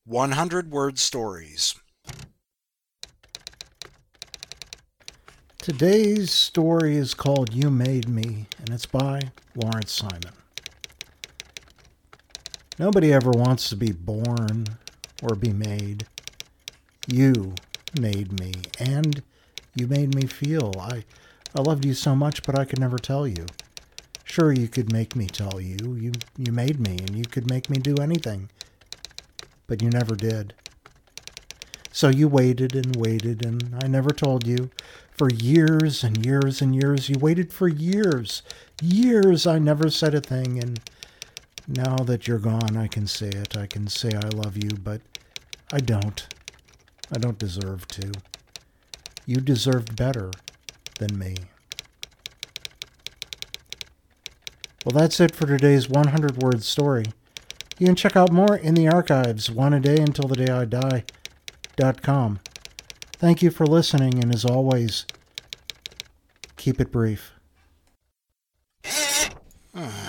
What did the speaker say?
100-word stories. Today's story is called You Made Me, and it's by Lawrence Simon. Nobody ever wants to be born or be made. You made me, and you made me feel. I loved you so much, but I could never tell you. Sure, you could make me tell you. You made me, and you could make me do anything. But you never did. So you waited, and I never told you. For years and years and years, you waited for years. Years, I never said a thing, and now that you're gone, I can say it. I can say I love you, but I don't. I don't deserve to. You deserved better than me. Well, that's it for today's 100-word story. You can check out more in the archives, one a day until the day I die.com. Thank you for listening, and as always, keep it brief.